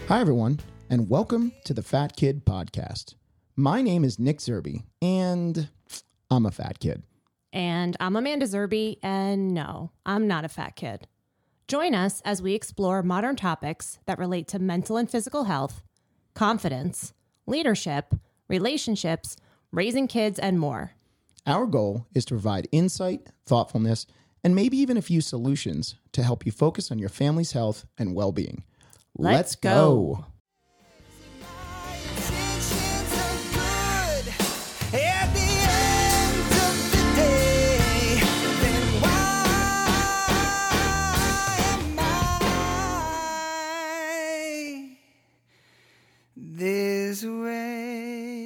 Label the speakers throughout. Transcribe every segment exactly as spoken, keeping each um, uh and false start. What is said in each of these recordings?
Speaker 1: Hi, everyone, and welcome to the Fat Kid Podcast. My name is Nick Zerby, and I'm a fat kid.
Speaker 2: And I'm Amanda Zerby, and no, I'm not a fat kid. Join us as we explore modern topics that relate to mental and physical health, confidence, leadership, relationships, raising kids, and more.
Speaker 1: Our goal is to provide insight, thoughtfulness, and maybe even a few solutions to help you focus on your family's health and well-being.
Speaker 2: Let's, Let's go. go.
Speaker 3: This way.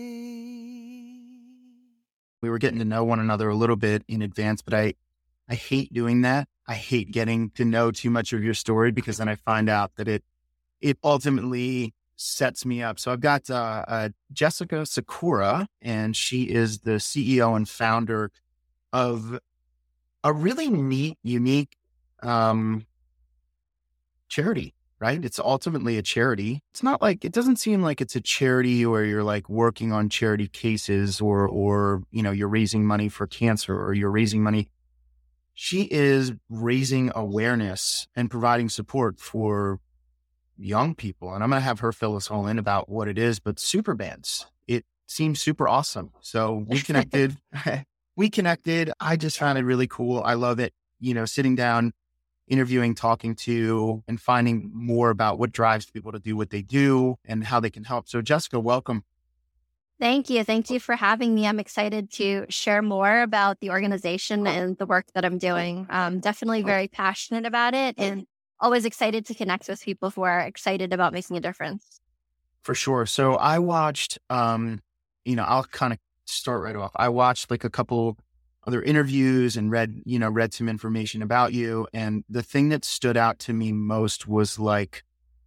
Speaker 3: We were getting to know one another a little bit in advance, but I, I hate doing that. I hate getting to know too much of your story because then I find out that it, it ultimately sets me up. So I've got uh, uh, Jessica Sakura, and she is the C E O and founder of a really neat, unique um, charity. Right? It's ultimately a charity. It's not like, it doesn't seem like it's a charity where you're like working on charity cases or, or, you know, you're raising money for cancer or you're raising money. She is raising awareness and providing support for young people. And I'm going to have her fill us all in about what it is, but super bands, it seems super awesome. So we connected, we connected. I just found it really cool. I love it. You know, sitting down, interviewing, talking to, and finding more about what drives people to do what they do and how they can help. So Jessica, welcome.
Speaker 4: Thank you. Thank you for having me. I'm excited to share more about the organization and the work that I'm doing. I'm definitely very passionate about it and always excited to connect with people who are excited about making a difference.
Speaker 3: For sure. So I watched, um, you know, I'll kind of start right off. I watched like a couple other interviews and read, you know, read some information about you. And the thing that stood out to me most was like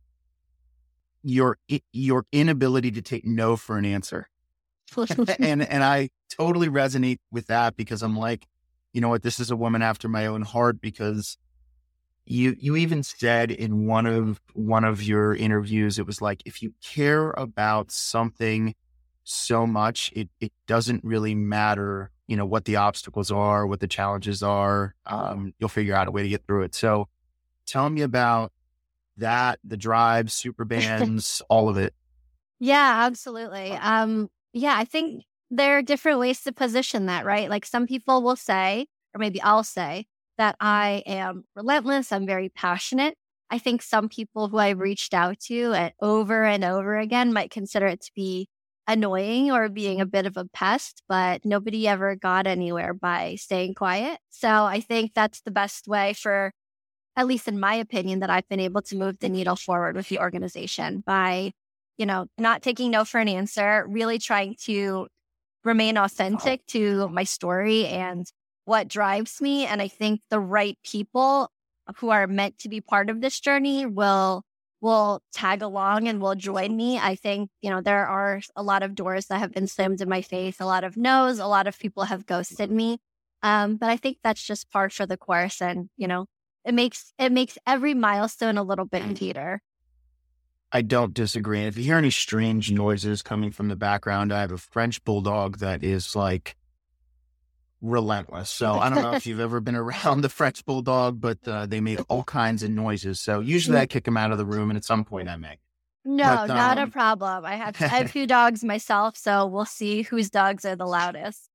Speaker 3: your, your inability to take no for an answer. and, and I totally resonate with that because I'm like, you know what, this is a woman after my own heart, because you, you even said in one of, one of your interviews, it was like, if you care about something so much, it, it doesn't really matter, you know, what the obstacles are, what the challenges are, um, you'll figure out a way to get through it. So tell me about that, the drive, super bands, all of it.
Speaker 4: Yeah, absolutely. Um, yeah, I think there are different ways to position that, right? Like some people will say, or maybe I'll say that I am relentless. I'm very passionate. I think some people who I've reached out to and over and over again might consider it to be annoying or being a bit of a pest, but nobody ever got anywhere by staying quiet. So I think that's the best way for, at least in my opinion, that I've been able to move the needle forward with the organization by, you know, not taking no for an answer, really trying to remain authentic to my story and what drives me. And I think the right people who are meant to be part of this journey will will tag along and will join me. I think, you know, there are a lot of doors that have been slammed in my face, a lot of no's, a lot of people have ghosted me. Um, but I think that's just par for the course. And, you know, it makes, it makes every milestone a little bit neater.
Speaker 3: I don't disagree. And if you hear any strange noises coming from the background, I have a French bulldog that is like relentless. So I don't know if you've ever been around the French bulldog, but uh, they make all kinds of noises. So usually I kick them out of the room, and at some point I make.
Speaker 4: No, but, um, not a problem. I have, I have two dogs myself, so we'll see whose dogs are the loudest.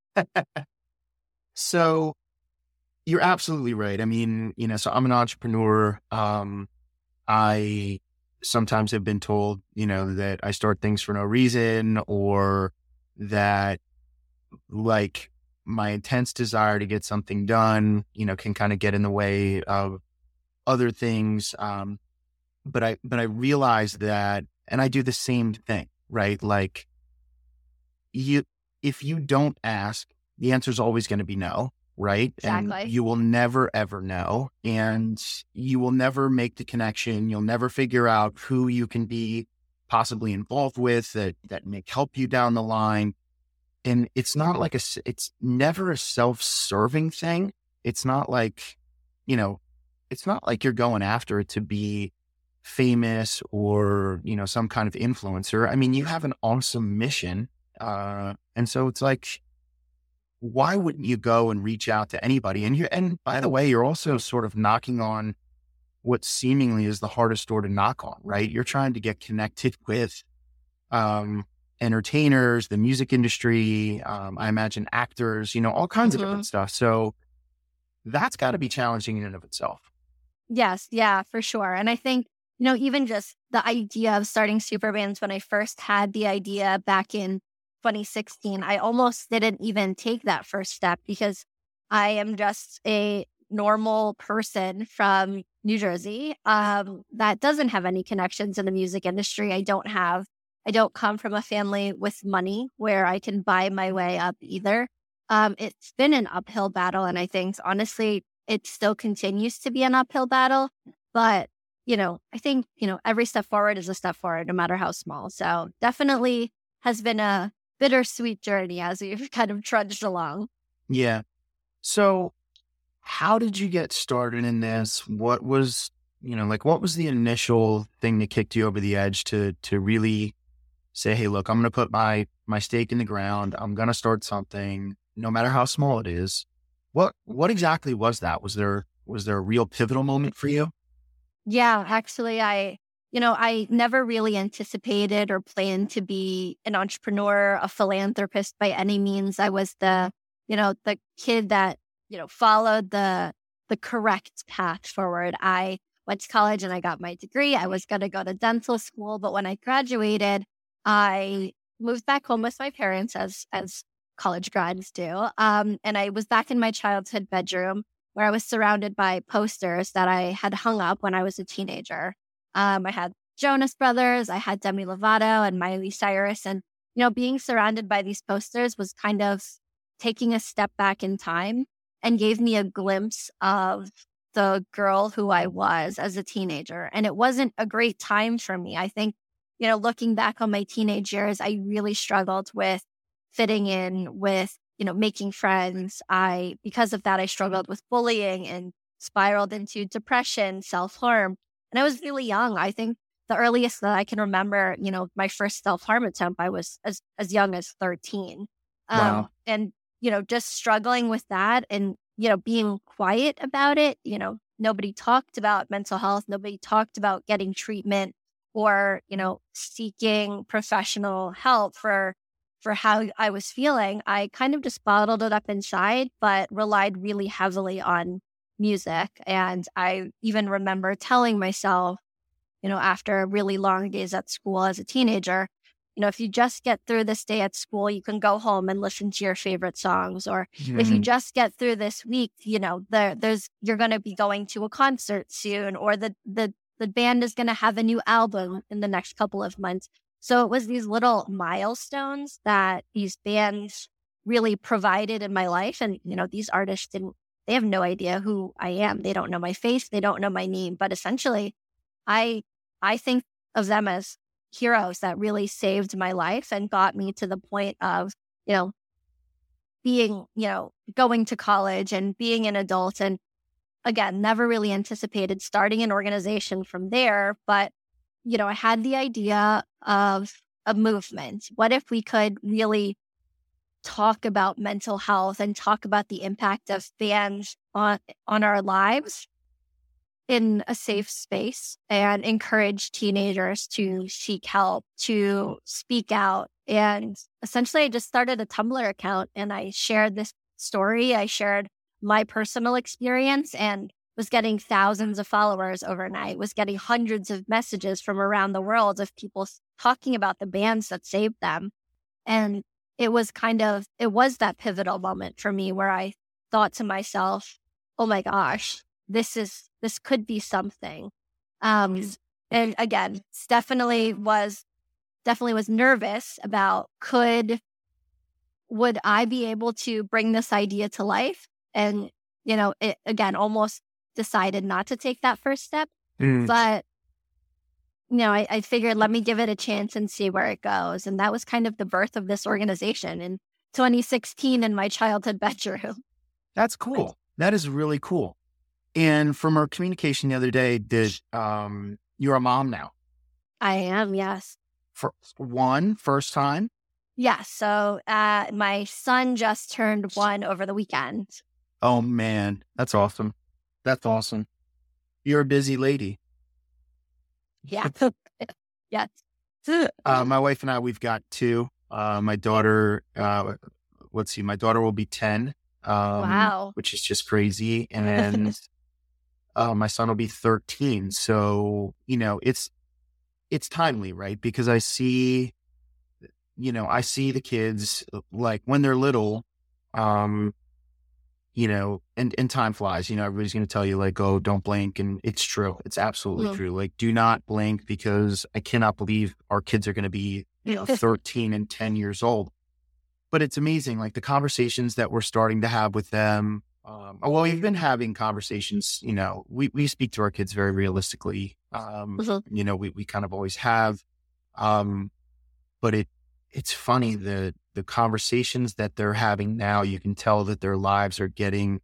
Speaker 3: So you're absolutely right. I mean, you know, so I'm an entrepreneur. Um, I sometimes have been told, you know, that I start things for no reason, or that like my intense desire to get something done, you know, can kind of get in the way of other things. Um, but I, but I realized that, and I do the same thing, right? Like you, if you don't ask, the answer is always going to be no, right?
Speaker 4: Exactly.
Speaker 3: And you will never, ever know. And you will never make the connection. You'll never figure out who you can be possibly involved with that, that may help you down the line. And it's not like a, it's never a self-serving thing. It's not like, you know, it's not like you're going after it to be famous or, you know, some kind of influencer. I mean, you have an awesome mission. Uh, and so it's like, why wouldn't you go and reach out to anybody? And you and by the way, you're also sort of knocking on what seemingly is the hardest door to knock on, right? You're trying to get connected with um, entertainers, the music industry, um, I imagine actors, you know, all kinds
Speaker 4: Mm-hmm.
Speaker 3: of different stuff. So that's got to be challenging in and of itself.
Speaker 4: Yes, yeah, for sure. And I think, you know, even just the idea of starting Superbands, when I first had the idea back in twenty sixteen, I almost didn't even take that first step because I am just a normal person from New Jersey um, that doesn't have any connections in the music industry. I don't have, I don't come from a family with money where I can buy my way up either. Um, it's been an uphill battle. And I think, honestly, it still continues to be an uphill battle. But, you know, I think, you know, every step forward is a step forward, no matter how small. So definitely has been a bittersweet journey as we've kind of trudged along.
Speaker 3: Yeah. So how did you get started in this? What was, you know, like, what was the initial thing that kicked you over the edge to, to really say, hey, look, I'm going to put my, my stake in the ground. I'm going to start something, no matter how small it is. What, what exactly was that? Was there, was there a real pivotal moment for you?
Speaker 4: Yeah, actually, I, you know, I never really anticipated or planned to be an entrepreneur, a philanthropist by any means. I was the, you know, the kid that, you know, followed the, the correct path forward. I went to college and I got my degree. I was going to go to dental school, but when I graduated, I moved back home with my parents as, as college grads do. Um, and I was back in my childhood bedroom where I was surrounded by posters that I had hung up when I was a teenager. Um, I had Jonas Brothers, I had Demi Lovato and Miley Cyrus. And, you know, being surrounded by these posters was kind of taking a step back in time and gave me a glimpse of the girl who I was as a teenager. And it wasn't a great time for me. I think, you know, looking back on my teenage years, I really struggled with fitting in, with, you know, making friends. I, because of that, I struggled with bullying and spiraled into depression, self-harm. And I was really young. I think the earliest that I can remember, you know, my first self-harm attempt, I was as, as young as thirteen. Um,
Speaker 3: Wow.
Speaker 4: And, you know, just struggling with that and, you know, being quiet about it. You know, nobody talked about mental health. Nobody talked about getting treatment or, you know, seeking professional help for for how I was feeling. I kind of just bottled it up inside, but relied really heavily on music. And I even remember telling myself, you know, after really long days at school as a teenager, you know, if you just get through this day at school, you can go home and listen to your favorite songs. Or
Speaker 3: Mm-hmm.
Speaker 4: if you just get through this week, you know, there, there's you're going to be going to a concert soon, or the the the band is going to have a new album in the next couple of months. So it was these little milestones that these bands really provided in my life. And, you know, these artists didn't, they have no idea who I am. They don't know my face. They don't know my name. But essentially, I I think of them as heroes that really saved my life and got me to the point of, you know, being, you know, going to college and being an adult. And again, never really anticipated starting an organization from there. But, you know, I had the idea of a movement. What if we could really talk about mental health and talk about the impact of bands on, on our lives in a safe space and encourage teenagers to seek help, to speak out. And essentially, I just started a Tumblr account and I shared this story. I shared my personal experience and was getting thousands of followers overnight, was getting hundreds of messages from around the world of people talking about the bands that saved them. And it was kind of, it was that pivotal moment for me where I thought to myself, oh my gosh, this is, this could be something. Um, and again, definitely was, definitely was nervous about could, would I be able to bring this idea to life? And, you know, it again, almost decided not to take that first step.
Speaker 3: Mm.
Speaker 4: But, you know, I, I figured let me give it a chance and see where it goes. And that was kind of the birth of this organization in twenty sixteen in my childhood bedroom.
Speaker 3: That's cool. That is really cool. And from our communication the other day, did um, You're a mom now.
Speaker 4: I am, yes.
Speaker 3: For one, first time?
Speaker 4: Yes. So uh, my son just turned one over the weekend.
Speaker 3: Oh, man. That's awesome. That's awesome. You're a busy lady.
Speaker 4: Yeah. Yes.
Speaker 3: Uh, my wife and I, we've got two. Uh, my daughter, uh, let's see, my daughter will be ten. Um,
Speaker 4: Wow.
Speaker 3: Which is just crazy. And uh, my son will be thirteen. So, you know, it's, it's timely, right? Because I see, you know, I see the kids like when they're little, um, you know, and, and time flies, you know, everybody's going to tell you like, oh, don't blink. And it's true. It's absolutely
Speaker 4: Mhm.
Speaker 3: true. Like, do not blink, because I cannot believe our kids are going to be, you know, thirteen and ten years old. But it's amazing. Like the conversations that we're starting to have with them. Um, well, we've been having conversations, you know, we, we speak to our kids very realistically. Um,
Speaker 4: Mhm.
Speaker 3: you know, we, we kind of always have, um, but it, it's funny, the, the conversations that they're having now, you can tell that their lives are getting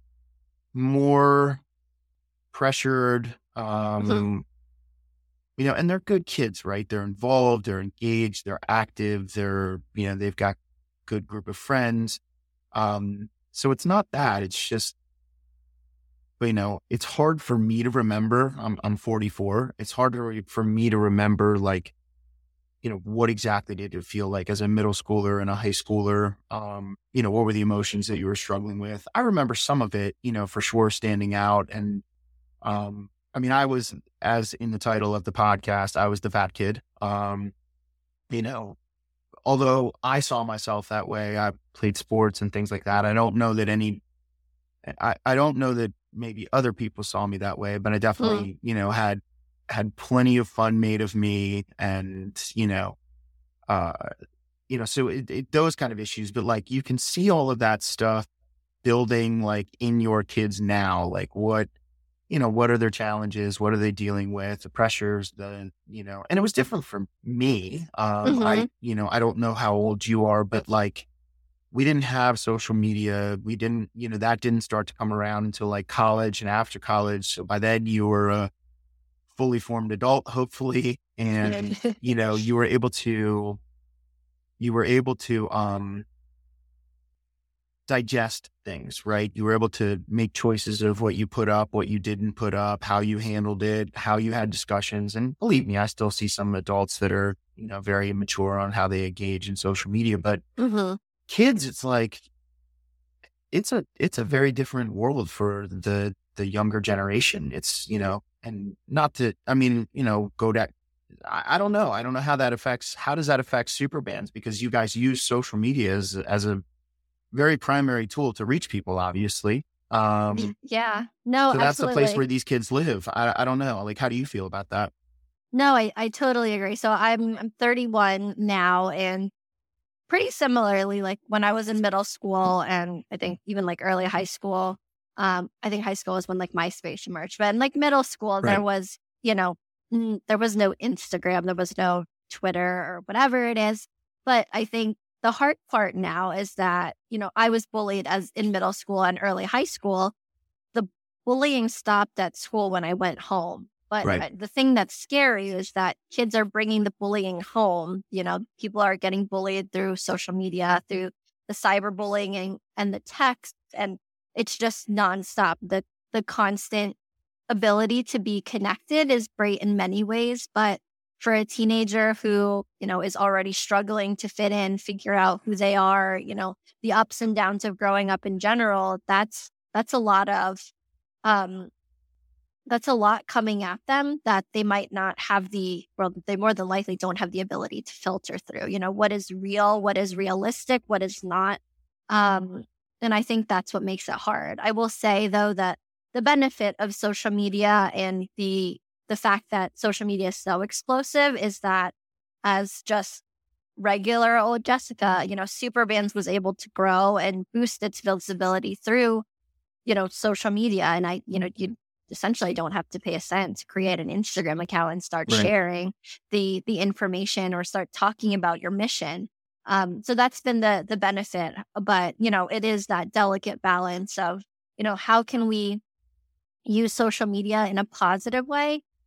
Speaker 3: more pressured, um,
Speaker 4: Mhm.
Speaker 3: you know, and they're good kids, right? They're involved, they're engaged, they're active, they're, you know, they've got good group of friends. Um, so it's not that, it's just, but, you know, it's hard for me to remember. I'm, I'm forty-four. It's hard to, for me to remember, like, you know, what exactly did it feel like as a middle schooler and a high schooler? Um, you know, what were the emotions that you were struggling with? I remember some of it, you know, for sure, standing out. And, um, I mean, I was, as in the title of the podcast, I was the fat kid. Um, you know, although I saw myself that way, I played sports and things like that. I don't know that any, I, I don't know that maybe other people saw me that way, but I definitely, you know, had, had plenty of fun made of me, and, you know, uh, you know, so it, it, those kind of issues, but like, you can see all of that stuff building like in your kids now, like what, you know, what are their challenges? What are they dealing with? The pressures, the, you know, and it was different for me. Um,
Speaker 4: Mhm.
Speaker 3: I, you know, I don't know how old you are, but like, we didn't have social media. We didn't, you know, that didn't start to come around until like college and after college. So by then you were a fully formed adult, hopefully. And, you know, you were able to, you were able to, um, digest things, right? You were able to make choices of what you put up, what you didn't put up, how you handled it, how you had discussions. And believe me, I still see some adults that are, you know, very immature on how they engage in social media, but
Speaker 4: Mhm.
Speaker 3: kids, it's like, it's a, it's a very different world for the, the younger generation. It's, you know, and not to, I mean, you know, go to, I, I don't know. I don't know how that affects, how does that affect super bands? Because you guys use social media as, as a very primary tool to reach people, obviously. Um,
Speaker 4: Yeah. No,
Speaker 3: so that's the place
Speaker 4: absolutely.
Speaker 3: where these kids live. I, I don't know. Like, how do you feel about that?
Speaker 4: No, I, I totally agree. So I'm I'm thirty-one now, and pretty similarly, like when I was in middle school and I think even like early high school, um, I think high school was when like MySpace emerged. But in like middle school, there
Speaker 3: Right.
Speaker 4: was, you know, mm, there was no Instagram, there was no Twitter or whatever it is. But I think the hard part now is that, you know, I was bullied as in middle school and early high school. The bullying stopped at school when I went home. But
Speaker 3: Right.
Speaker 4: uh, the thing that's scary is that kids are bringing the bullying home. You know, people are getting bullied through social media, through the cyberbullying and, and the text, and it's just nonstop. The the constant ability to be connected is great in many ways, but for a teenager who, you know, is already struggling to fit in, figure out who they are, you know, the ups and downs of growing up in general, that's that's a lot of um that's a lot coming at them that they might not have the, well, they more than likely don't have the ability to filter through, you know, what is real, what is realistic, what is not. Um, and I think that's what makes it hard. I will say, though, that the benefit of social media and the the fact that social media is so explosive is that as just regular old Jessica, you know, Superbands was able to grow and boost its visibility through, you know, social media. And I, you know, you essentially don't have to pay a cent to create an Instagram account and start
Speaker 3: Right.
Speaker 4: sharing the the information or start talking about your mission. Um, so that's been the the benefit. But, you know, it is that delicate balance of, you know, how can we use social media in a positive way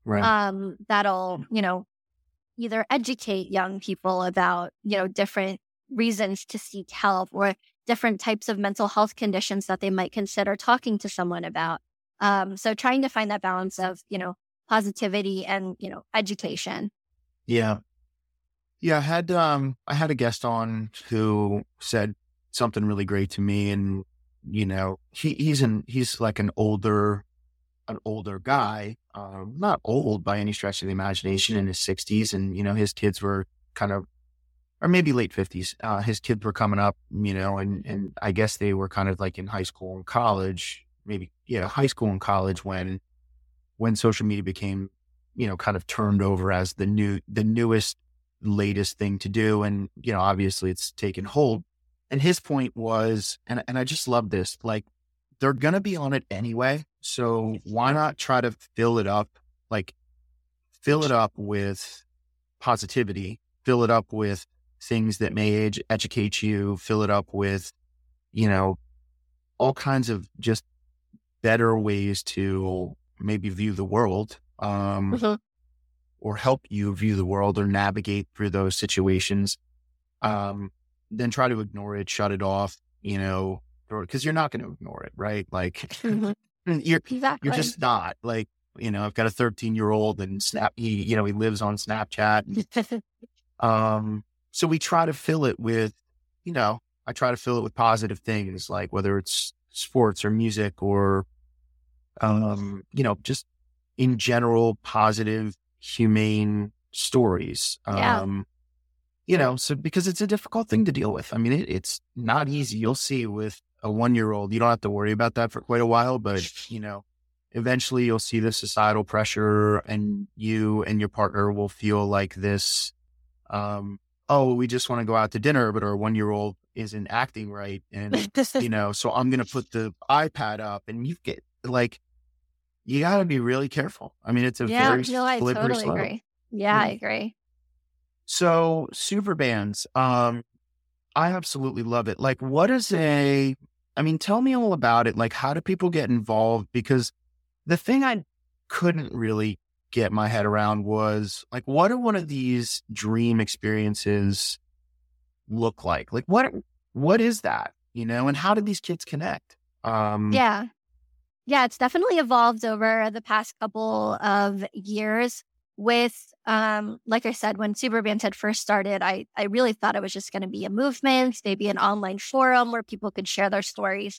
Speaker 3: Right.
Speaker 4: um, that'll, you know, either educate young people about, you know, different reasons to seek help or different types of mental health conditions that they might consider talking to someone about. Um, so trying to find that balance of, you know, positivity and, you know, education.
Speaker 3: Yeah. Yeah. I had, um, I had a guest on who said something really great to me. And, you know, he, he's an, he's like an older, an older guy, um, not old by any stretch of the imagination, in his sixties. And, you know, his kids were kind of, or maybe late fifties. Uh, his kids were coming up, you know, and, and I guess they were kind of like in high school and college, maybe, yeah, high school and college when, when social media became, you know, kind of turned over as the new, the newest, latest thing to do. And, you know, obviously it's taken hold. And his point was, and, and I just love this, like, they're going to be on it anyway. So why not try to fill it up, like fill it up with positivity, fill it up with things that may age, educate you, fill it up with, you know, all kinds of just better ways to maybe view the world, um,
Speaker 4: Mhm.
Speaker 3: or help you view the world or navigate through those situations. Um, then try to ignore it, shut it off, you know, because you're not going to ignore it, right? Like
Speaker 4: Mhm.
Speaker 3: you're,
Speaker 4: Exactly.
Speaker 3: you're just not. Like, you know, I've got a thirteen year old and Snap, he, you know, he lives on Snapchat. Um, so we try to fill it with, you know, I try to fill it with positive things, like whether it's sports or music or, um, you know, just in general, positive, humane stories.
Speaker 4: Yeah.
Speaker 3: Um, you know, so because it's a difficult thing to deal with. I mean, it, it's not easy. You'll see with a one year old, you don't have to worry about that for quite a while, but you know, eventually you'll see the societal pressure and you and your partner will feel like this, um, oh, we just want to go out to dinner, but our one year old isn't acting right. And, you know, so I'm going to put the iPad up and you get like, you got to be really careful. I mean, it's a
Speaker 4: Yeah,
Speaker 3: very
Speaker 4: no, I
Speaker 3: slippery
Speaker 4: totally
Speaker 3: slope.
Speaker 4: agree. Yeah, I
Speaker 3: Yeah.
Speaker 4: agree.
Speaker 3: So super bands, um, I absolutely love it. Like, what is a, I mean, tell me all about it. Like, how do people get involved? Because the thing I couldn't really get my head around was like, what do one of these dream experiences look like? Like, what, what is that, you know, and how did these kids connect? Um,
Speaker 4: Yeah. Yeah, it's definitely evolved over the past couple of years with, um, like I said, when Superbands had first started, I, I really thought it was just going to be a movement, maybe an online forum where people could share their stories.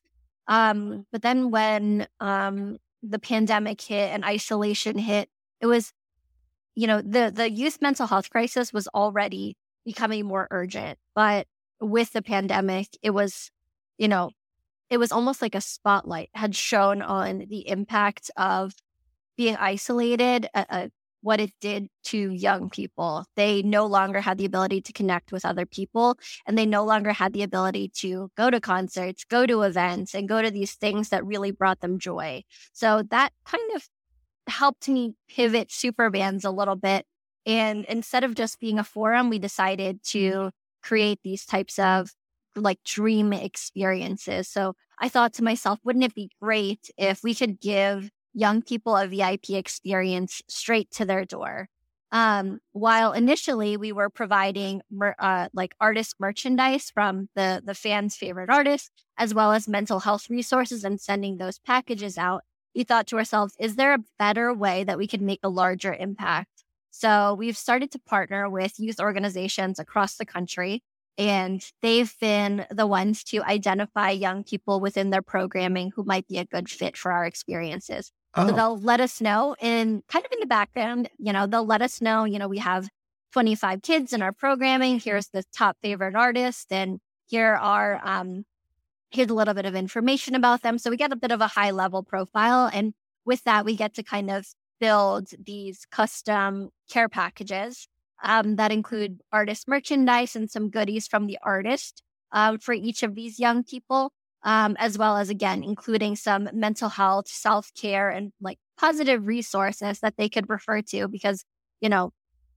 Speaker 4: Um, but then when um, the pandemic hit and isolation hit, it was, you know, the, the youth mental health crisis was already becoming more urgent. But with the pandemic, it was, you know, it was almost like a spotlight had shown on the impact of being isolated, uh, uh, what it did to young people. They no longer had the ability to connect with other people, and they no longer had the ability to go to concerts, go to events, and go to these things that really brought them joy. So that kind of helped me pivot Superbands a little bit. And instead of just being a forum, we decided to create these types of like dream experiences. So I thought to myself, wouldn't it be great if we could give young people a V I P experience straight to their door? Um, while initially we were providing mer- uh, like artist merchandise from the, the fans' favorite artists, as well as mental health resources and sending those packages out, we thought to ourselves, is there a better way that we could make a larger impact? So we've started to partner with youth organizations across the country. And they've been the ones to identify young people within their programming who might be a good fit for our experiences.
Speaker 3: oh,
Speaker 4: So they'll let us know in kind of in the background, you know, they'll let us know, you know, we have twenty-five kids in our programming. Here's the top favorite artist. And here are, um, here's a little bit of information about them. So we get a bit of a high level profile. And with that, we get to kind of build these custom care packages Um, that include artist merchandise and some goodies from the artist um, for each of these young people, um, as well as, again, including some mental health, self-care, and like positive resources that they could refer to because, you know,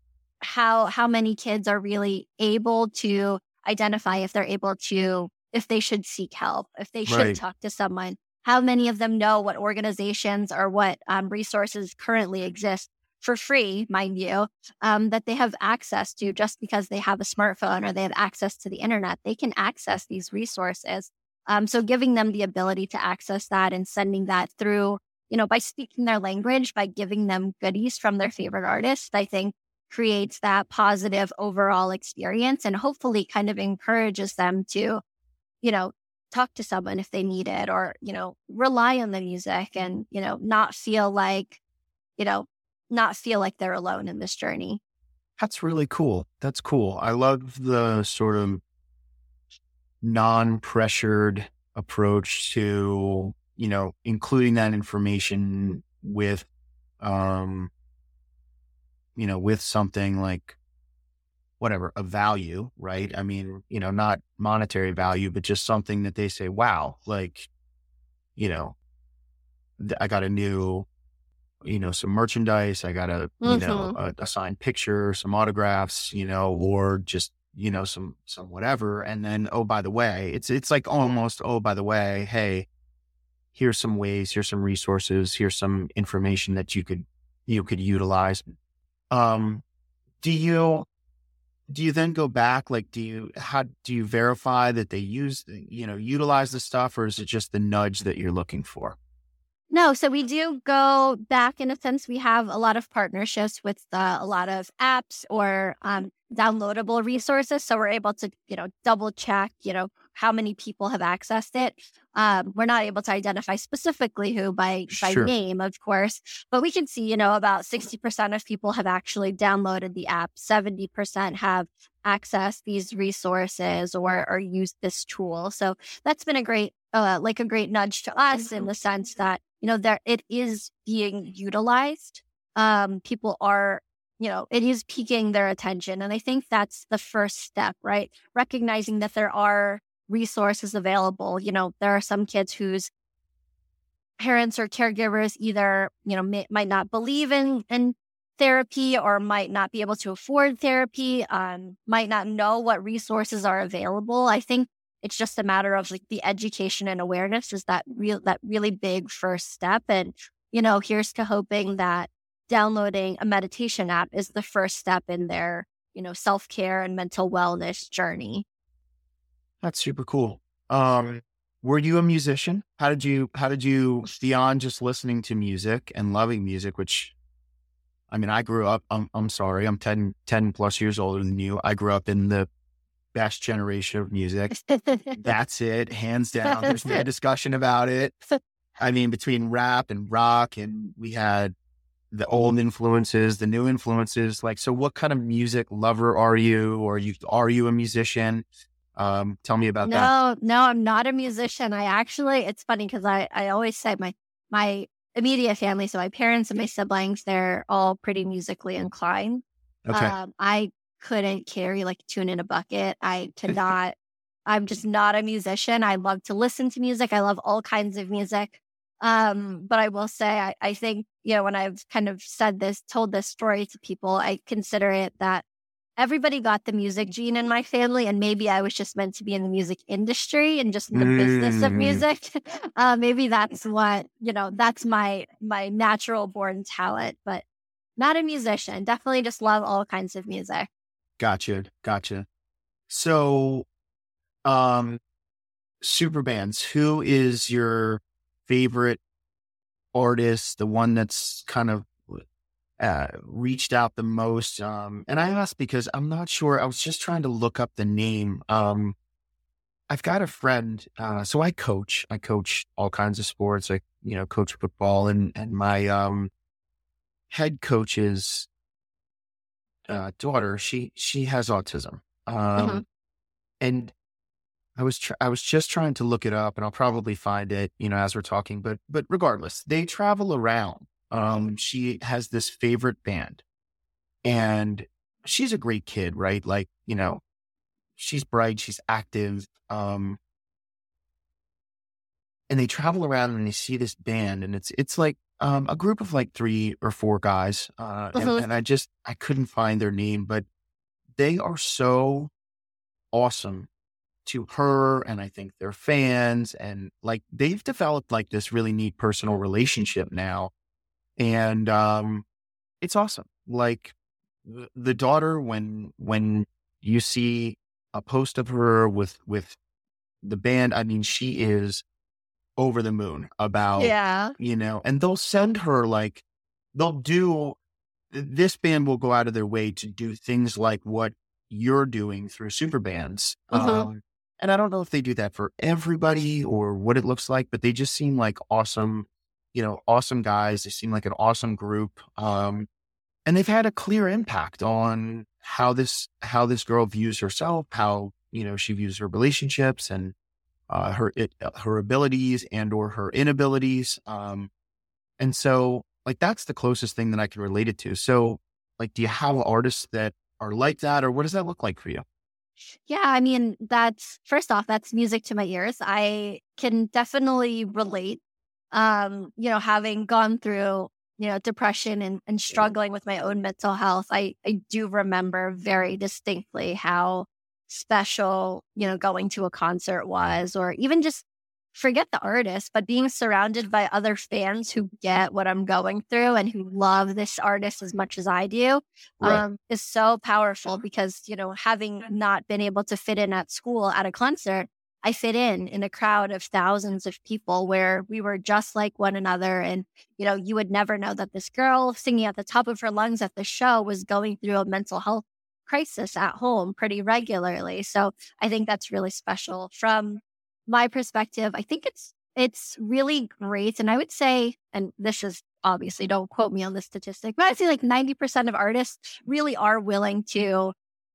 Speaker 4: how how many kids are really able to identify if they're able to, if they should seek help, if they should
Speaker 3: Right.
Speaker 4: talk to someone. How many of them know what organizations or what um, resources currently exist for free, mind you, um, that they have access to just because they have a smartphone or they have access to the internet. They can access these resources. Um, so giving them the ability to access that and sending that through, you know, by speaking their language, by giving them goodies from their favorite artist, I think creates that positive overall experience and hopefully kind of encourages them to, you know, talk to someone if they need it or, you know, rely on the music and, you know, not feel like, you know, not feel like they're alone in this journey.
Speaker 3: That's really cool. That's cool. I love the sort of non-pressured approach to, you know, including that information with, um, you know, with something like whatever, a value, right? I mean, you know, not monetary value, but just something that they say, wow, like, you know, th- I got a new, you know, some merchandise. I got a, you
Speaker 4: Mm-hmm.
Speaker 3: know, a, a signed picture, some autographs, you know, or just, you know, some, some whatever. And then, oh, by the way, it's, it's like almost, oh, by the way, hey, here's some ways, here's some resources, here's some information that you could, you could utilize. Um, do you, do you then go back? Like, do you, how do you verify that they use, you know, utilize the stuff, or is it just the nudge that you're looking for?
Speaker 4: No, so we do go back in a sense. We have a lot of partnerships with uh, a lot of apps or um, downloadable resources. So we're able to, you know, double check, you know, how many people have accessed it. Um, we're not able to identify specifically who by, by
Speaker 3: Sure.
Speaker 4: name, of course, but we can see, you know, about sixty percent of people have actually downloaded the app. seventy percent have accessed these resources or, or used this tool. So that's been a great, uh, like a great nudge to us in the sense that, you know, there it is being utilized. Um, people are, you know, it is piquing their attention. And I think that's the first step, right? Recognizing that there are resources available. You know, there are some kids whose parents or caregivers either, you know, may, might not believe in, in therapy or might not be able to afford therapy, um, might not know what resources are available. I think it's just a matter of like the education and awareness is that real, that really big first step. And, you know, here's to hoping that downloading a meditation app is the first step in their, you know, self-care and mental wellness journey.
Speaker 3: That's super cool. Um, were you a musician? How did you, how did you, beyond just listening to music and loving music, which, I mean, I grew up, I'm, I'm sorry, I'm ten, ten plus years older than you. I grew up in the best generation of music. That's it, hands down. There's no discussion about it. I mean, between rap and rock, and we had the old influences, the new influences. Like, so what kind of music lover are you? Or you, are you a musician? Um, tell me about
Speaker 4: no,
Speaker 3: that.
Speaker 4: No, I'm not a musician. I actually, it's funny because I, I always say my, my immediate family, so my parents and my siblings, they're all pretty musically inclined.
Speaker 3: Okay.
Speaker 4: Um, I couldn't carry like a tune in a bucket. I cannot, I'm just not a musician. I love to listen to music. I love all kinds of music. Um, but I will say, I, I think, you know, when I've kind of said this, told this story to people, I consider it that everybody got the music gene in my family, and maybe I was just meant to be in the music industry and just in the mm. business of music. uh, maybe that's what, you know, that's my, my natural born talent, but not a musician. Definitely just love all kinds of music.
Speaker 3: Gotcha. Gotcha. So, um, super bands, who is your favorite artist? The one that's kind of uh, reached out the most? Um, and I asked because I'm not sure. I was just trying to look up the name. Um, I've got a friend. Uh, so I coach, I coach all kinds of sports. I, you know, coach football, and, and my, um, head coach's uh, daughter, she, she has autism. Um, mm-hmm. and I was, tr- I was just trying to look it up, and I'll probably find it, you know, as we're talking, but, but regardless, they travel around. Um, she has this favorite band, and she's a great kid, right? Like, you know, she's bright, she's active. Um, and they travel around and they see this band, and it's, it's like, um, a group of like three or four guys. Uh, mm-hmm. and, and I just, I couldn't find their name, but they are so awesome to her. And I think they're fans, and like, they've developed like this really neat personal relationship now. And, um, it's awesome. Like the, the daughter, when, when you see a post of her with, with the band, I mean, she is over the moon about,
Speaker 4: Yeah.
Speaker 3: you know, and they'll send her like, they'll do, this band will go out of their way to do things like what you're doing through super bands.
Speaker 4: Mhm.
Speaker 3: Um, and I don't know if they do that for everybody or what it looks like, but they just seem like awesome, you know, awesome guys. They seem like an awesome group. Um, and they've had a clear impact on how this, how this girl views herself, how, you know, she views her relationships and uh, her, it, her abilities and, or her inabilities. Um, and so like, that's the closest thing that I can relate it to. So like, do you have artists that are like that, or what does that look like for you?
Speaker 4: Yeah, I mean, that's first off, that's music to my ears. I can definitely relate. Um, you know, having gone through, you know, depression and, and struggling with my own mental health, I, I do remember very distinctly how special, you know, going to a concert was, or even just forget the artist, but being surrounded by other fans who get what I'm going through and who love this artist as much as I do,
Speaker 3: Right.
Speaker 4: um, is so powerful because, you know, having not been able to fit in at school at a concert, I fit in in a crowd of thousands of people where we were just like one another. And, you know, you would never know that this girl singing at the top of her lungs at the show was going through a mental health crisis at home pretty regularly. So I think that's really special. From my perspective, I think it's it's really great. And I would say, and this is obviously, don't quote me on this statistic, but I'd say like ninety percent of artists really are willing to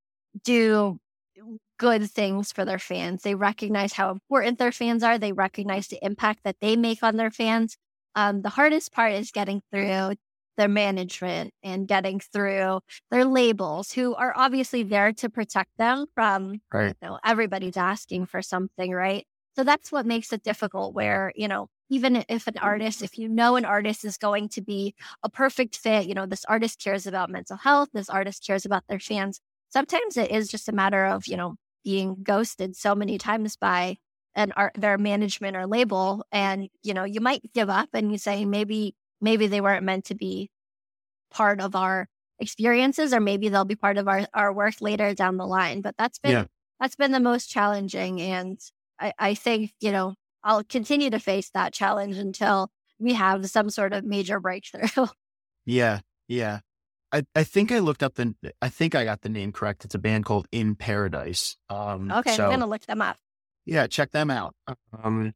Speaker 4: do good things for their fans. They recognize how important their fans are. They recognize the impact that they make on their fans. Um, the hardest part is getting through their management and getting through their labels, who are obviously there to protect them from,
Speaker 3: Right.
Speaker 4: you know, everybody's asking for something, right? So that's what makes it difficult where, you know, even if an artist, if you know an artist is going to be a perfect fit, you know, this artist cares about mental health, this artist cares about their fans. Sometimes it is just a matter of, you know, being ghosted so many times by an art, their management or label. And, you know, you might give up and you say, maybe, maybe they weren't meant to be part of our experiences, or maybe they'll be part of our, our work later down the line. But that's been,
Speaker 3: Yeah.
Speaker 4: that's been the most challenging. And I, I think, you know, I'll continue to face that challenge until we have some sort of major breakthrough.
Speaker 3: Yeah. Yeah. I, I think I looked up the, I think I got the name correct. It's a band called In Paradise. Um,
Speaker 4: Okay,
Speaker 3: so
Speaker 4: I'm going to look them up.
Speaker 3: yeah, check them out. Um,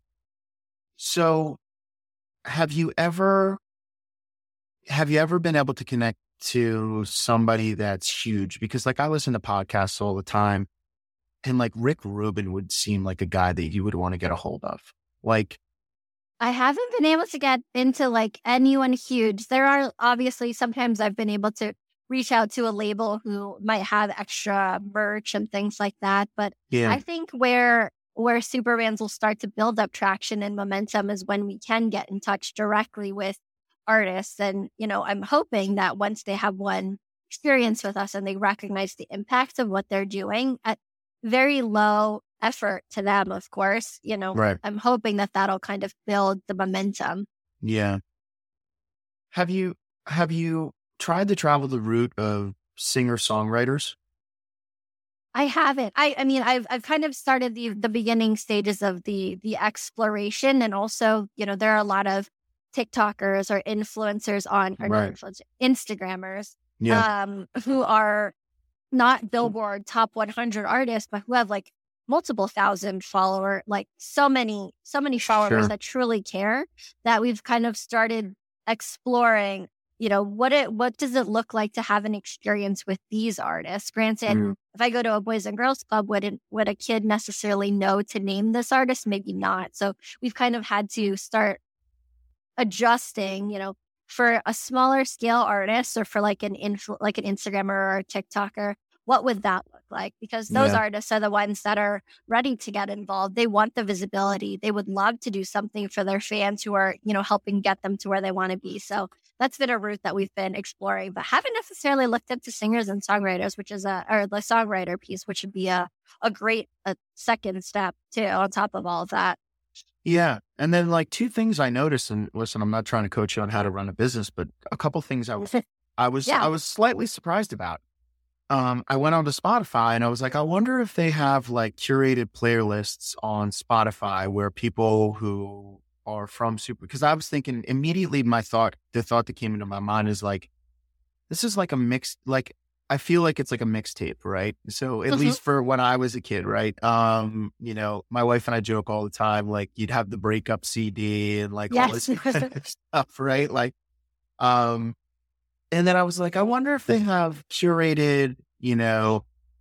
Speaker 3: so have you ever, have you ever been able to connect to somebody that's huge? Because like I listen to podcasts all the time, and like Rick Rubin would seem like a guy that you would want to get a hold of. Like,
Speaker 4: I haven't been able to get into like anyone huge. There are obviously sometimes I've been able to reach out to a label who might have extra merch and things like that. But
Speaker 3: yeah,
Speaker 4: I think where where super bands will start to build up traction and momentum is when we can get in touch directly with artists. And, you know, I'm hoping that once they have one experience with us and they recognize the impact of what they're doing at very low effort to them, of course, you know,
Speaker 3: right.
Speaker 4: I'm hoping that that'll kind of build the momentum.
Speaker 3: Yeah. Have you, have you tried to travel the route of singer-songwriters?
Speaker 4: I haven't. I, I mean, I've I've kind of started the the beginning stages of the the exploration, and also, you know, there are a lot of TikTokers or influencers on, or
Speaker 3: Right.
Speaker 4: not influencers, Instagrammers,
Speaker 3: Yeah.
Speaker 4: um, who are not Billboard top one hundred artists, but who have like multiple thousand follower, like so many, so many followers
Speaker 3: Sure.
Speaker 4: that truly care, that we've kind of started exploring, you know, what it, what does it look like to have an experience with these artists? Granted,
Speaker 3: Mm.
Speaker 4: if I go to a Boys and Girls Club, would would a kid necessarily know to name this artist? Maybe not. So we've kind of had to start adjusting, you know, for a smaller scale artist, or for like an influ- like an Instagrammer or a TikToker, what would that look like? Because those
Speaker 3: Yeah.
Speaker 4: artists are the ones that are ready to get involved. They want the visibility. They would love to do something for their fans who are, you know, helping get them to where they want to be. So that's been a route that we've been exploring, but haven't necessarily looked into singers and songwriters, which is a, or the songwriter piece, which would be a, a great a second step too, on top of all of that.
Speaker 3: Yeah. And then like two things I noticed, and listen, I'm not trying to coach you on how to run a business, but a couple things I was, I was
Speaker 4: Yeah.
Speaker 3: I was slightly surprised about. Um, I went onto Spotify and I was like, I wonder if they have like curated playlists on Spotify where people who are from super, because I was thinking immediately my thought, the thought that came into my mind is like, this is like a mixed, like, I feel like it's like a mixtape, right? So at
Speaker 4: Mhm.
Speaker 3: least for when I was a kid, right? Um, you know, my wife and I joke all the time, like you'd have the breakup C D and like all
Speaker 4: Yes.
Speaker 3: this kind of stuff, right? Like, um, and then I was like, I wonder if they have curated, you know,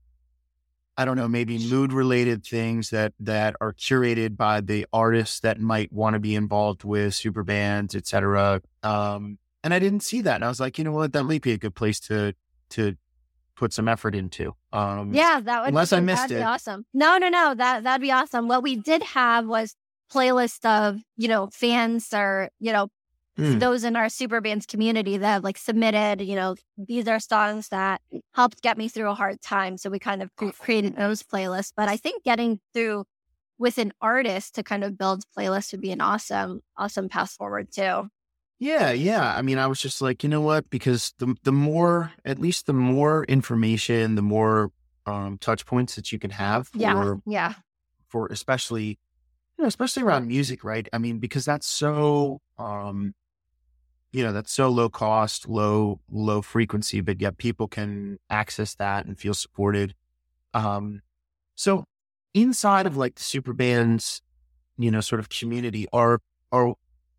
Speaker 3: I don't know, maybe mood related things that, that are curated by the artists that might want to be involved with super bands, et cetera. Um, and I didn't see that. And I was like, you know what, that might be a good place to, to put some effort into. Um,
Speaker 4: Yeah, that would
Speaker 3: unless I missed
Speaker 4: that'd be
Speaker 3: it.
Speaker 4: awesome. No, no, no. That that'd be awesome. What we did have was playlist of, you know, fans or, you know,
Speaker 3: Hmm.
Speaker 4: those in our super bands community that have like submitted, you know, these are songs that helped get me through a hard time. So we kind of cre- created those playlists. But I think getting through with an artist to kind of build playlists would be an awesome, awesome path forward too.
Speaker 3: Yeah, yeah. I mean, I was just like, you know what? Because the the more, at least the more information, the more um, touch points that you can have
Speaker 4: Yeah.
Speaker 3: for
Speaker 4: Yeah.
Speaker 3: for especially, you know, especially around music, right? I mean, because that's so, um, you know, that's so low cost, low low frequency, but yet people can access that and feel supported. Um, so inside of like the super bands, you know, sort of community, are are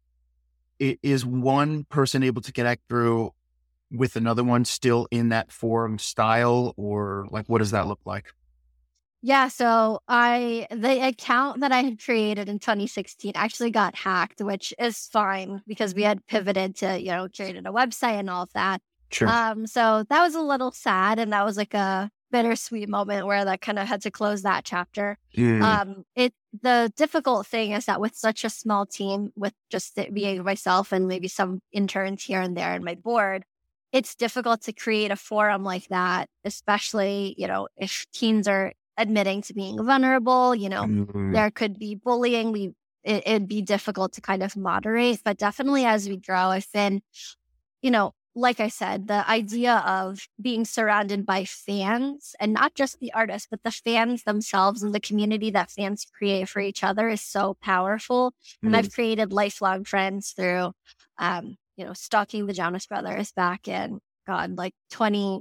Speaker 3: i- is one person able to connect through with another one still in that forum style, or like what does that look like?
Speaker 4: Yeah, so I the account that I had created in twenty sixteen actually got hacked, which is fine because we had pivoted to, you know, created a website and all of that.
Speaker 3: Sure.
Speaker 4: Um, so that was a little sad, and that was like a bittersweet moment where that kind of had to close that chapter.
Speaker 3: Mm.
Speaker 4: Um, it the difficult thing is that with such a small team, with just it being myself and maybe some interns here and there and my board, it's difficult to create a forum like that, especially, you know, if teens are admitting to being vulnerable, you know,
Speaker 3: Mm.
Speaker 4: there could be bullying. We it, it'd be difficult to kind of moderate, but definitely as we grow, I've been, you know, like I said, the idea of being surrounded by fans and not just the artists, but the fans themselves and the community that fans create for each other is so powerful. And
Speaker 3: Mm.
Speaker 4: I've created lifelong friends through, um, you know, stalking the Jonas Brothers back in, God, like twenty,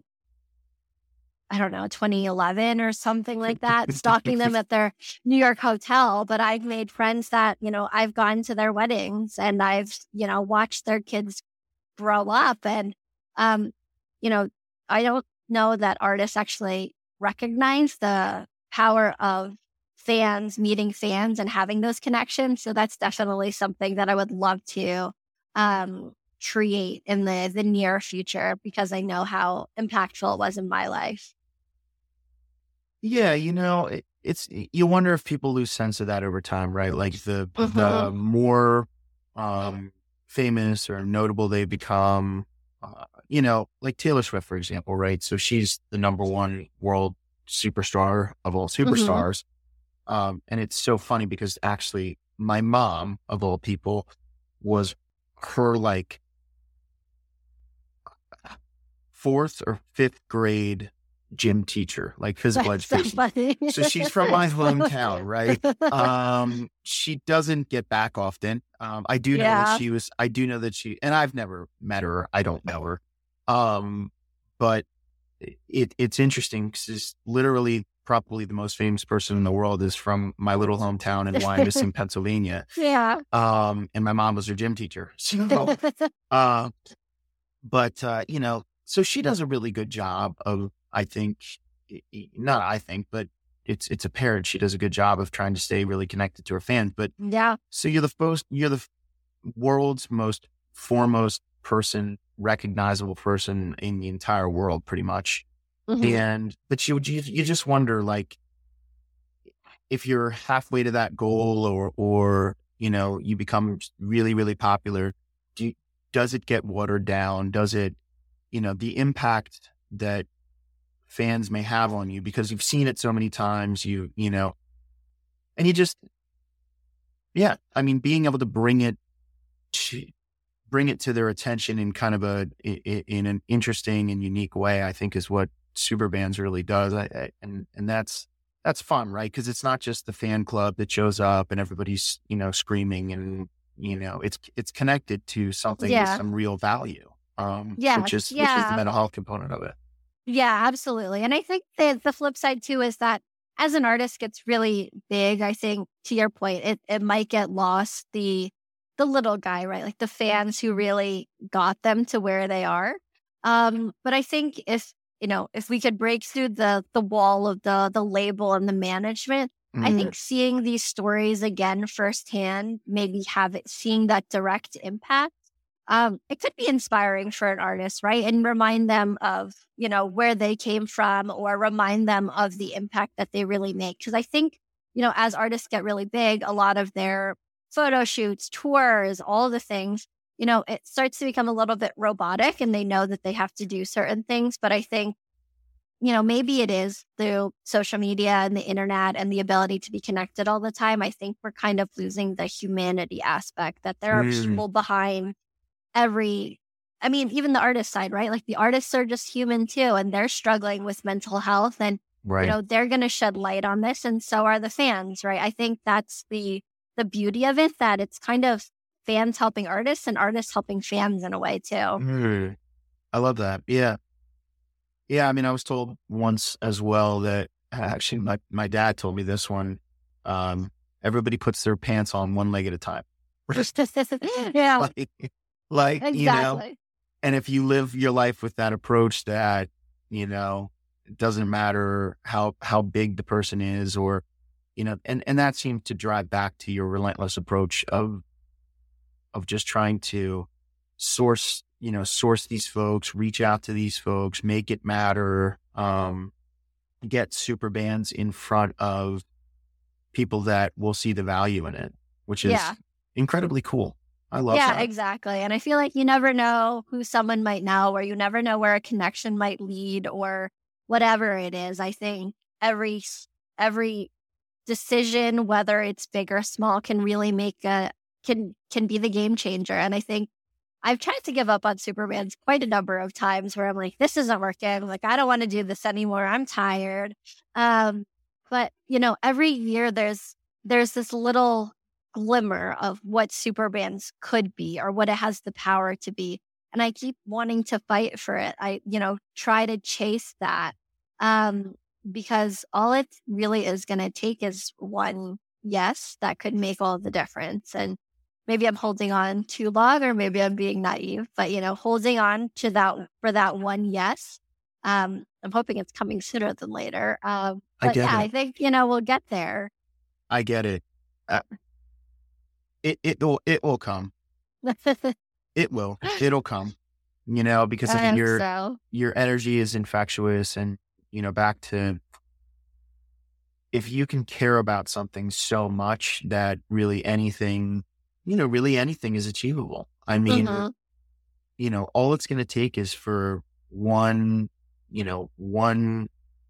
Speaker 4: I don't know, twenty eleven or something like that, stalking them at their New York hotel. But I've made friends that, you know, I've gone to their weddings and I've, you know, watched their kids grow up. And, um, you know, I don't know that artists actually recognize the power of fans, meeting fans and having those connections. So that's definitely something that I would love to um, create in the, the near future because I know how impactful it was in my life.
Speaker 3: Yeah, you know, it, it's you wonder if people lose sense of that over time, right? Like the the
Speaker 4: Mhm.
Speaker 3: more um, famous or notable they become, uh, you know, like Taylor Swift, for example, right? So she's the number one world superstar of all superstars, um, and it's so funny because actually, my mom, of all people, was her like fourth or fifth grade gym teacher, like physical
Speaker 4: That's so
Speaker 3: education.
Speaker 4: funny.
Speaker 3: So she's from my hometown, right? Um, she doesn't get back often. Um, I do know
Speaker 4: Yeah.
Speaker 3: that she was, I do know that she, and I've never met her. I don't know her. Um, but it, it's interesting because literally probably the most famous person in the world is from my little hometown in Wyomissing, Pennsylvania.
Speaker 4: Yeah.
Speaker 3: Um, and my mom was her gym teacher. So, uh, but, uh, you know, so she does a really good job of, I think, i- i- not I think, but it's it's apparent she does a good job of trying to stay really connected to her fans. But
Speaker 4: Yeah.
Speaker 3: so you're the most, you're the f- world's most foremost person, recognizable person in the entire world, pretty much.
Speaker 4: Mhm.
Speaker 3: And but you you you just wonder, like, if you're halfway to that goal, or or you know you become really really popular, do you, does it get watered down? Does it, you know, the impact that fans may have on you because you've seen it so many times, you you know, and you just, yeah, I mean, being able to bring it to bring it to their attention in kind of a, in, in an interesting and unique way, I think is what Superbands really does. I, I, and, and that's, that's fun, right? Because it's not just the fan club that shows up and everybody's, you know, screaming and, you know, it's, it's connected to something
Speaker 4: Yeah.
Speaker 3: with some real value, um,
Speaker 4: Yeah,
Speaker 3: which is, which is
Speaker 4: yeah.
Speaker 3: the mental health component of it.
Speaker 4: Yeah, absolutely. And I think the the flip side too is that as an artist gets really big, I think to your point, it, it might get lost the the little guy, right? Like the fans who really got them to where they are. Um, but I think if you know, if we could break through the the wall of the the label and the management, I
Speaker 3: Mhm.
Speaker 4: think seeing these stories again firsthand, maybe have it seeing that direct impact. Um, it could be inspiring for an artist, right? And remind them of, you know, where they came from or remind them of the impact that they really make. Because I think, you know, as artists get really big, a lot of their photo shoots, tours, all the things, you know, it starts to become a little bit robotic and they know that they have to do certain things. But I think, you know, maybe it is through social media and the internet and the ability to be connected all the time. I think we're kind of losing the humanity aspect that there are
Speaker 3: Mm.
Speaker 4: people behind every, I mean, even the artist side, right? Like the artists are just human too, and they're struggling with mental health and,
Speaker 3: Right.
Speaker 4: you know, they're going to shed light on this. And so are the fans, right? I think that's the, the beauty of it, that it's kind of fans helping artists and artists helping fans in a way too.
Speaker 3: Mm. I love that. Yeah. Yeah. I mean, I was told once as well that actually my, my dad told me this one, um, everybody puts their pants on one leg at a time.
Speaker 4: Yeah,
Speaker 3: like, like
Speaker 4: exactly.
Speaker 3: you know, and if you live your life with that approach that, you know, it doesn't matter how, how big the person is or, you know, and, and that seems to drive back to your relentless approach of, of just trying to source, you know, source these folks, reach out to these folks, make it matter, um, get Superbands in front of people that will see the value in it, which is
Speaker 4: Yeah.
Speaker 3: incredibly cool. I love
Speaker 4: Yeah,
Speaker 3: that.
Speaker 4: exactly. And I feel like you never know who someone might know, or you never know where a connection might lead, or whatever it is. I think every every decision, whether it's big or small, can really make a can can be the game changer. And I think I've tried to give up on Superbands quite a number of times where I'm like, this isn't working. Like, I don't want to do this anymore. I'm tired. Um, but you know, every year there's there's this little glimmer of what Superbands could be or what it has the power to be. And I keep wanting to fight for it. I, you know, try to chase that. Um, because all it really is going to take is one yes that could make all the difference. And maybe I'm holding on too long, or maybe I'm being naive, but you know, holding on to that for that one yes. Um, I'm hoping it's coming sooner than later. Um,
Speaker 3: I
Speaker 4: but
Speaker 3: get
Speaker 4: yeah,
Speaker 3: it.
Speaker 4: I think, you know, we'll get there.
Speaker 3: I get it. Uh, it, it will, it will come. It will, it'll come, you know, because
Speaker 4: I
Speaker 3: of
Speaker 4: hope
Speaker 3: your,
Speaker 4: so.
Speaker 3: your energy is infectious and, you know, back to, if you can care about something so much that really anything, you know, really anything is achievable. I mean,
Speaker 4: Mhm.
Speaker 3: you know, all it's going to take is for one, you know, one,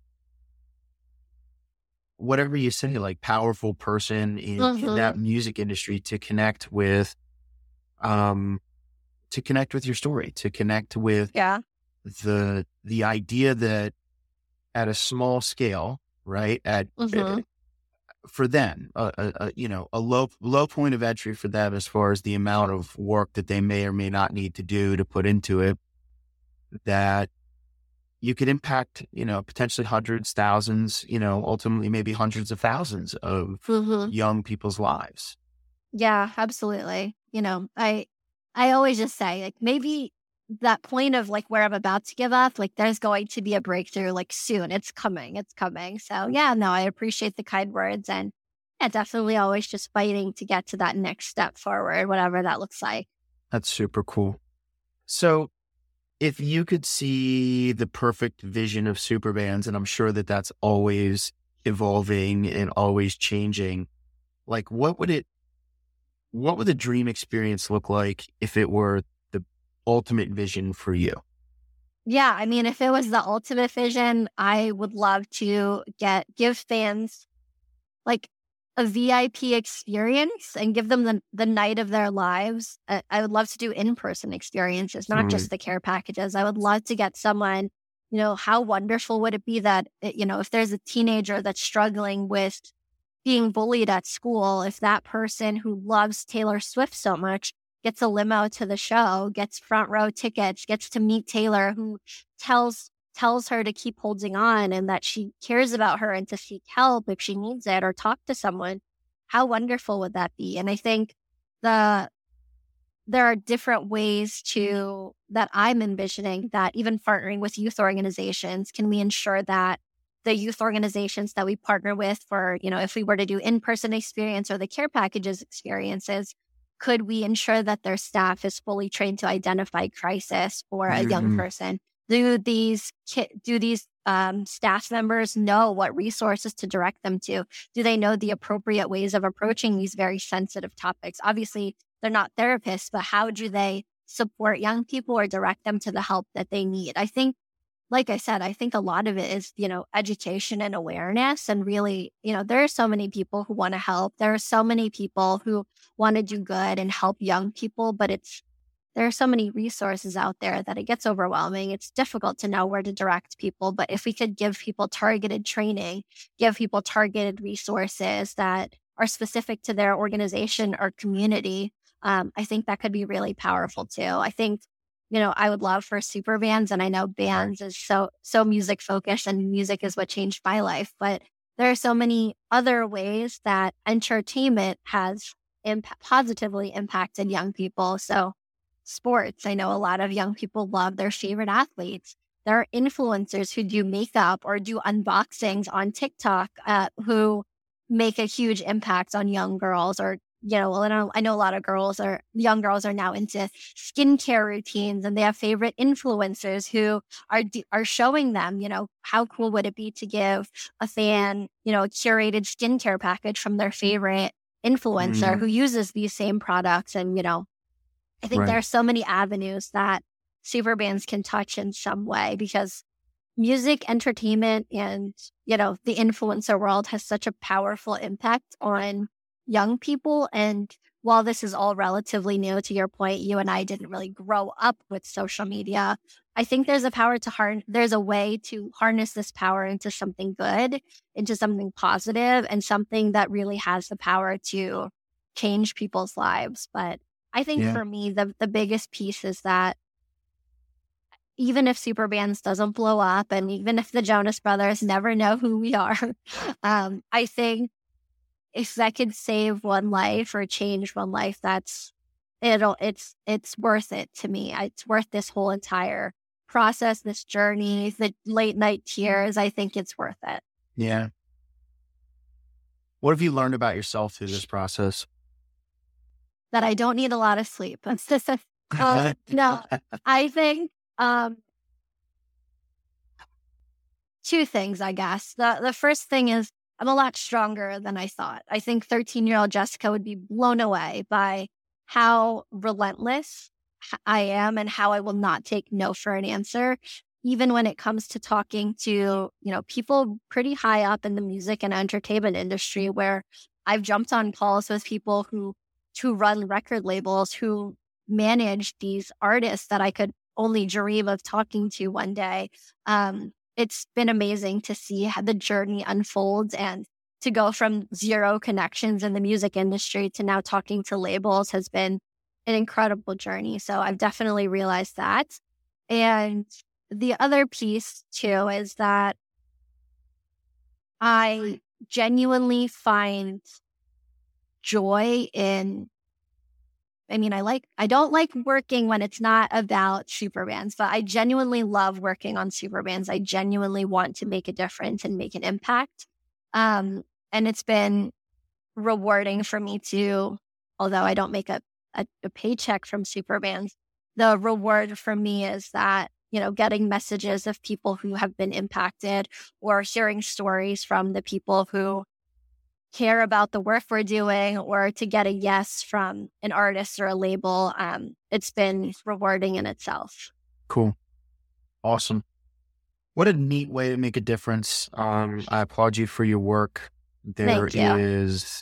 Speaker 3: whatever you say, like powerful person in, in
Speaker 4: Mhm.
Speaker 3: that music industry to connect with, um, to connect with your story, to connect with
Speaker 4: Yeah.
Speaker 3: the, the idea that at a small scale, right, at,
Speaker 4: Mhm.
Speaker 3: for them, a, a, a, you know, a low, low point of entry for them as far as the amount of work that they may or may not need to do to put into it, that you could impact, you know, potentially hundreds, thousands, you know, ultimately maybe hundreds of thousands of
Speaker 4: Mhm.
Speaker 3: young people's lives.
Speaker 4: Yeah, absolutely. You know, I I always just say, like, maybe that point of like where I'm about to give up, like there's going to be a breakthrough like soon. It's coming. It's coming. So yeah, no, I appreciate the kind words, and yeah, definitely always just fighting to get to that next step forward, whatever that looks like.
Speaker 3: That's super cool. So if you could see the perfect vision of Superbands, and I'm sure that that's always evolving and always changing, like what would it, what would the dream experience look like if it were the ultimate vision for you?
Speaker 4: Yeah, I mean, if it was the ultimate vision, I would love to get give fans like a V I P experience and give them the, the night of their lives. I, I would love to do in-person experiences, not
Speaker 3: Mm.
Speaker 4: just the care packages. I would love to get someone, you know, how wonderful would it be that, you know, if there's a teenager that's struggling with being bullied at school, if that person who loves Taylor Swift so much gets a limo to the show, gets front row tickets, gets to meet Taylor, who tells tells her to keep holding on and that she cares about her and to seek help if she needs it or talk to someone. How wonderful would that be? And I think the there are different ways to that I'm envisioning that even partnering with youth organizations, can we ensure that the youth organizations that we partner with for, you know, if we were to do in-person experience or the care packages experiences, could we ensure that their staff is fully trained to identify crisis for a young
Speaker 3: Mhm.
Speaker 4: person? Do these ki- do these um, staff members know what resources to direct them to? Do they know the appropriate ways of approaching these very sensitive topics? Obviously, they're not therapists, but how do they support young people or direct them to the help that they need? I think, like I said, I think a lot of it is, you know, education and awareness. And really, you know, there are so many people who want to help. There are so many people who want to do good and help young people, but it's there are so many resources out there that it gets overwhelming. It's difficult to know where to direct people. But if we could give people targeted training, give people targeted resources that are specific to their organization or community, um, I think that could be really powerful too. I think, you know, I would love for super bands, and I know bands is so, so music focused and music is what changed my life. But there are so many other ways that entertainment has imp- positively impacted young people. So sports, I know a lot of young people love their favorite athletes. There are influencers who do makeup or do unboxings on TikTok uh, who make a huge impact on young girls. Or, you know, well, I know, I know a lot of girls are, young girls are now into skincare routines, and they have favorite influencers who are are showing them, you know, how cool would it be to give a fan, you know, a curated skincare package from their favorite influencer
Speaker 3: Mm.
Speaker 4: who uses these same products. And, you know, I think
Speaker 3: Right.
Speaker 4: there are so many avenues that super bands can touch in some way, because music, entertainment, and, you know, the influencer world has such a powerful impact on young people. And while this is all relatively new, to your point, you and I didn't really grow up with social media. I think there's a power to harness, there's a way to harness this power into something good, into something positive, and something that really has the power to change people's lives. But I think
Speaker 3: Yeah.
Speaker 4: for me, the the biggest piece is that even if Superbands doesn't blow up, and even if the Jonas Brothers never know who we are, um, I think if that could save one life or change one life, that's it'll it's it's worth it to me. It's worth this whole entire process, this journey, the late night tears. I think it's worth it.
Speaker 3: Yeah. What have you learned about yourself through this process?
Speaker 4: That I don't need a lot of sleep. uh, no, I think um, two things, I guess. The the first thing is I'm a lot stronger than I thought. I think thirteen-year-old Jessica would be blown away by how relentless I am and how I will not take no for an answer, even when it comes to talking to, you know, people pretty high up in the music and entertainment industry, where I've jumped on calls with people who who run record labels, who manage these artists that I could only dream of talking to one day. Um, it's been amazing to see how the journey unfolds, and to go from zero connections in the music industry to now talking to labels has been an incredible journey. So I've definitely realized that. And the other piece too is that I genuinely find joy in, I mean, I like, I don't like working when it's not about superbands, but I genuinely love working on superbands. I genuinely want to make a difference and make an impact. Um, and it's been rewarding for me to, although I don't make a, a, a paycheck from superbands, the reward for me is that, you know, getting messages of people who have been impacted, or hearing stories from the people who care about the work we're doing, or to get a yes from an artist or a label. Um, it's been rewarding in itself.
Speaker 3: Cool. Awesome. What a neat way to make a difference. Um, I applaud you for your work. There
Speaker 4: Thank you.
Speaker 3: is,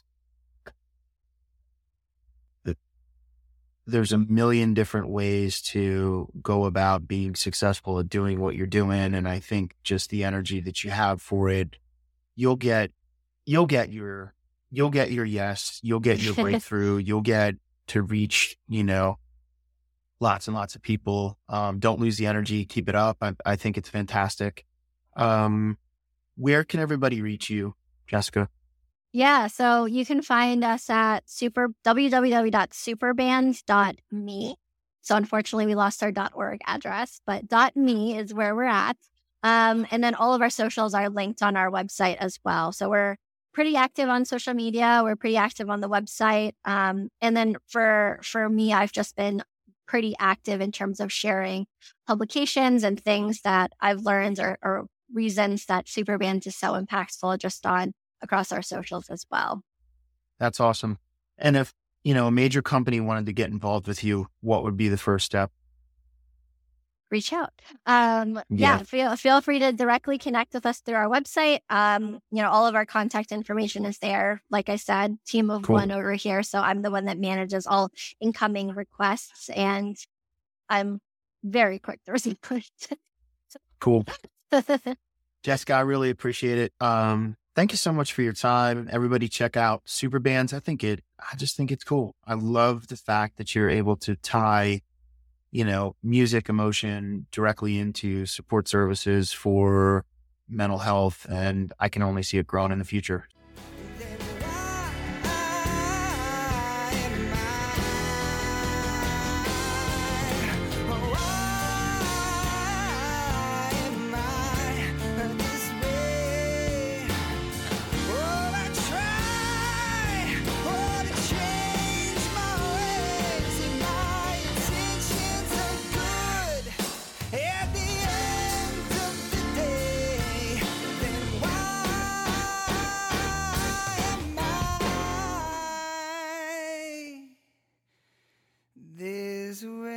Speaker 3: there's a million different ways to go about being successful at doing what you're doing. And I think just the energy that you have for it, you'll get, you'll get your, you'll get your yes, you'll get your breakthrough, you'll get to reach, you know, lots and lots of people. Um, don't lose the energy, keep it up. I, I think it's fantastic. Um, where can everybody reach you, Jessica?
Speaker 4: Yeah, so you can find us at super w w w dot superband dot me. So unfortunately, we lost our .org address, but .me is where we're at. Um, and then all of our socials are linked on our website as well. So we're pretty active on social media. We're pretty active on the website. Um, and then for for me, I've just been pretty active in terms of sharing publications and things that I've learned or, or reasons that Superband is so impactful just on across our socials as well.
Speaker 3: That's awesome. And if, you know, a major company wanted to get involved with you, what would be the first step?
Speaker 4: Reach out. Um, yeah,
Speaker 3: Yeah.
Speaker 4: feel feel free to directly connect with us through our website. Um, you know, all of our contact information is there. Like I said, team of
Speaker 3: Cool.
Speaker 4: one over here. So I'm the one that manages all incoming requests, and I'm very quick to respond.
Speaker 3: Cool. Jessica, I really appreciate it. Um, thank you so much for your time. Everybody check out Superbands. I think it, I just think it's cool. I love the fact that you're able to tie, you know, music, emotion directly into support services for mental health. And I can only see it growing in the future.
Speaker 5: This way.